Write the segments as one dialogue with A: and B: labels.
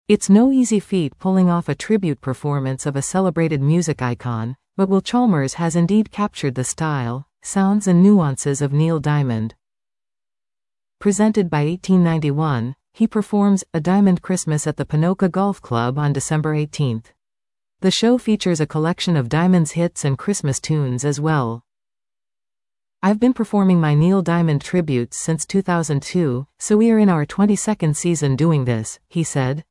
A: It's no easy feat pulling off a tribute performance of a celebrated music icon, but Will Chalmers has indeed captured the style, sounds and nuances of Neil Diamond. Presented by 1891, he performs A Diamond Christmas at the Ponoka Golf Club on December 18. The show features a collection of Diamond's hits and Christmas tunes as well. I've been performing my Neil Diamond tributes since 2002, so we are in our 22nd season doing this, he said.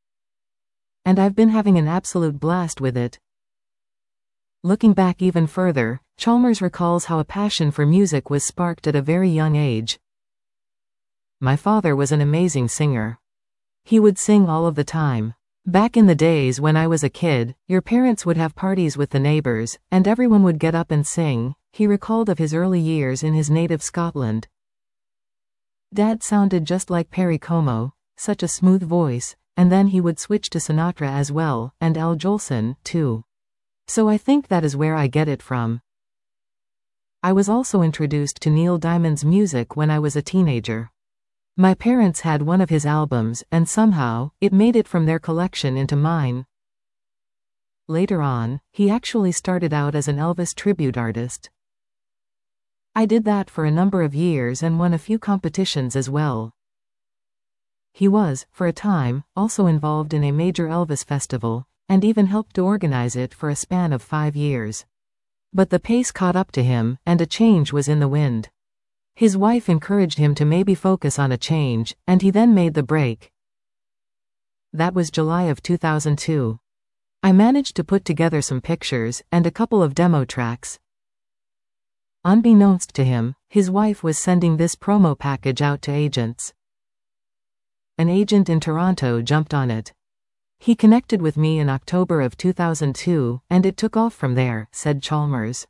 A: And I've been having an absolute blast with it. Looking back even further, Chalmers recalls how a passion for music was sparked at a very young age. My father was an amazing singer. He would sing all of the time. Back in the days when I was a kid, your parents would have parties with the neighbors, and everyone would get up and sing, he recalled of his early years in his native Scotland. Dad sounded just like Perry Como, such a smooth voice, and then he would switch to Sinatra as well, and Al Jolson, too. So I think that is where I get it from. I was also introduced to Neil Diamond's music when I was a teenager. My parents had one of his albums, and somehow, it made it from their collection into mine. Later on, he actually started out as an Elvis tribute artist. I did that for a number of years and won a few competitions as well. He was, for a time, also involved in a major Elvis festival, and even helped to organize it for a span of 5 years. But the pace caught up to him, and a change was in the wind. His wife encouraged him to maybe focus on a change, and he then made the break. That was July of 2002. I managed to put together some pictures, and a couple of demo tracks. Unbeknownst to him, his wife was sending this promo package out to agents. An agent in Toronto jumped on it. He connected with me in October of 2002, and it took off from there, said Chalmers.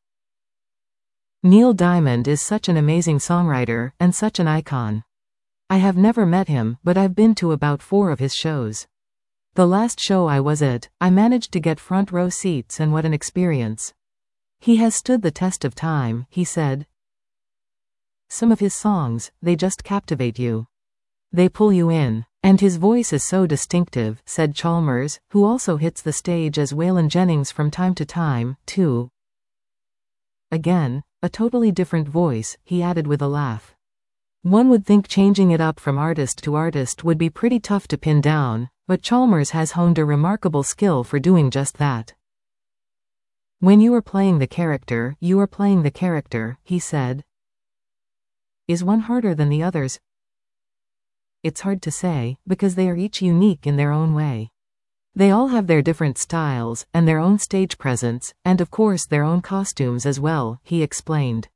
A: Neil Diamond is such an amazing songwriter, and such an icon. I have never met him, but I've been to about 4 of his shows. The last show I was at, I managed to get front row seats, and what an experience. He has stood the test of time, he said. Some of his songs, they just captivate you. They pull you in, and his voice is so distinctive, said Chalmers, who also hits the stage as Waylon Jennings from time to time, too. Again, a totally different voice, he added with a laugh. One would think changing it up from artist to artist would be pretty tough to pin down, but Chalmers has honed a remarkable skill for doing just that. When you are playing the character, you are playing the character, he said. Is one harder than the others? It's hard to say, because they are each unique in their own way. They all have their different styles, and their own stage presence, and of course their own costumes as well, he explained.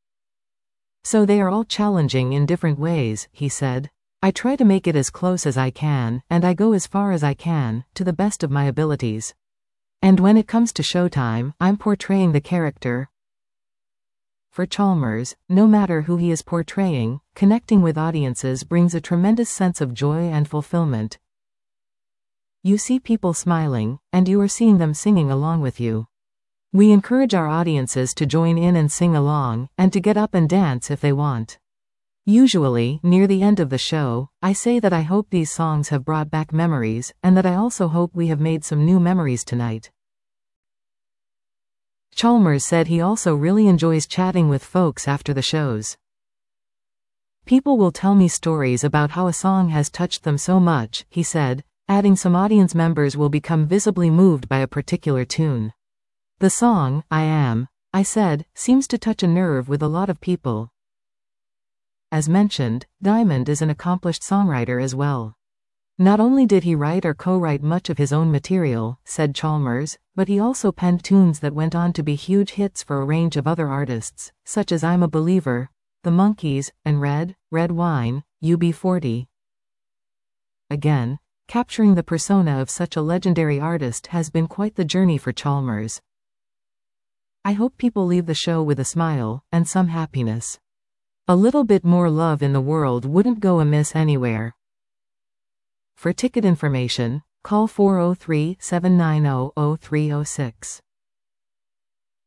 A: So they are all challenging in different ways, he said. I try to make it as close as I can, and I go as far as I can, to the best of my abilities. And when it comes to showtime, I'm portraying the character. For Chalmers, no matter who he is portraying, connecting with audiences brings a tremendous sense of joy and fulfillment. You see people smiling, and you are seeing them singing along with you. We encourage our audiences to join in and sing along, and to get up and dance if they want. Usually, near the end of the show, I say that I hope these songs have brought back memories, and that I also hope we have made some new memories tonight. Chalmers said he also really enjoys chatting with folks after the shows. People will tell me stories about how a song has touched them so much, he said, adding some audience members will become visibly moved by a particular tune. The song, I Said, seems to touch a nerve with a lot of people. As mentioned, Diamond is an accomplished songwriter as well. Not only did he write or co-write much of his own material, said Chalmers, but he also penned tunes that went on to be huge hits for a range of other artists, such as I'm a Believer, The Monkees, and Red Wine, UB40. Again, capturing the persona of such a legendary artist has been quite the journey for Chalmers. I hope people leave the show with a smile, and some happiness. A little bit more love in the world wouldn't go amiss anywhere. For ticket information, call 403-790-0306.